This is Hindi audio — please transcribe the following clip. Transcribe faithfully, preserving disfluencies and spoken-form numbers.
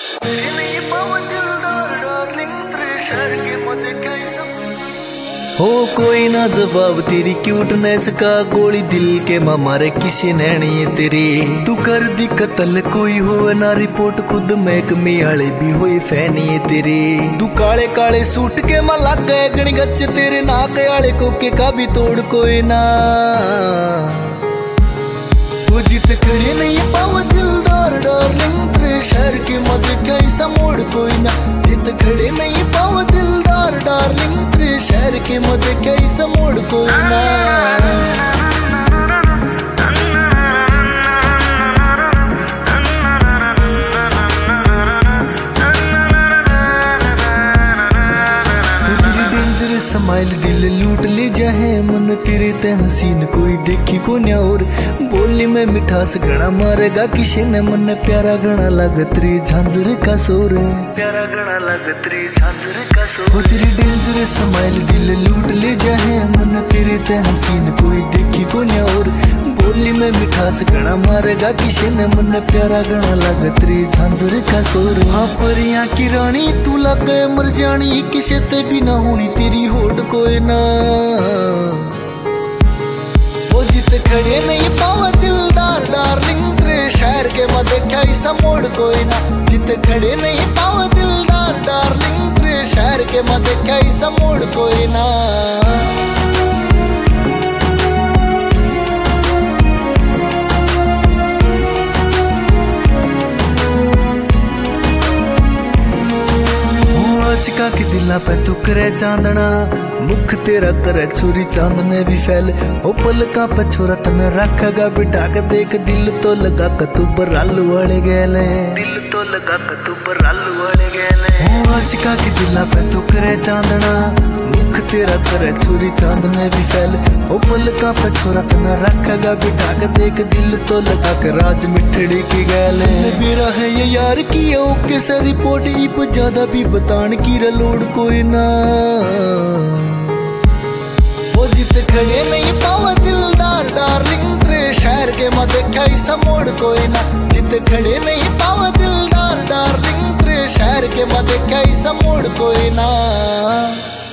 हो कोई ना जवाब तेरी क्यूटनेस का, गोली दिल के मां मारे किसी नैनी है तेरी। तू कर दी कत्ल कोई हो ना रिपोर्ट, खुद महकमे आले भी हुए फैनी है तेरी। तू काले काले सूट के मां लग गए गणी गच्च, तेरे नाक आले कोके का भी तोड़ कोई ना। वो जित खड़े नहीं पाव दिलदार डार्लिंग, तेरे शहर के मत कैसा मोड़ कोई ना। जित खड़े नहीं पाव दिलदार डार्लिंग, तेरे शहर के मत कैसा मोड़ कोई ना। स्माइल दिल लूट ले जाए मन, तेरे ते हसीन कोई देखी को न्या। और बोली में मिठास घना मारेगा किसी ने, मन प्यारा घना लागतरी झांझर का शोर, प्यारा घना लागतरी झांझर का शोर। तेरी डेंजर स्माइल दिल लूट ले जाए मन, तेरे ते हसीन कोई देखी को न्या। और बोली में मिठास घना मारेगा किसी ने, मन प्यारा घना लागतरी झांझर का शोर। हाँ परियां की रानी तू लग मर जानी, किसे ते भी ना होनी तेरी होड़ कोई ना। वो जित खड़े नहीं पावा दिलदार डार्लिंग, तेरे शहर के मत कैसा मोड़ कोई ना। जित खड़े नहीं पावा दिलदार डार्लिंग, तेरे शहर के मत कैसा मोड़ कोई ना। आशिका के दिला पे तू करे चांदना, मुख तेरा करे छुरी चांद में भी फैल। ओ पलका पे छोरा तने रखेगा बिठा के, देख दिल तो लगा के तू बरालू वाले गेले, दिल तो लगा के तू बरालू वाले गेले। ओ आशिका के दिला पे तू करे चांदना, मुख तेरा करे छुरी चांद में भी फैल। ओ पलका पे छोरा तने रखेगा बिठा के, देख दिल तो लगा के राज मिठड़ी की गैले। मेरा है ये यार की ओके से रिपोर्ट, इप ज्यादा भी बतान की रलोड़ कोई ना। वो जित खड़े नहीं पावा दिलदार डार्लिंग, तेरे शहर के मत कैसा मोड़ कोई ना। जित खड़े नहीं पावा दिलदार डार्लिंग, तेरे शहर के मत कैसा मोड़ कोई ना।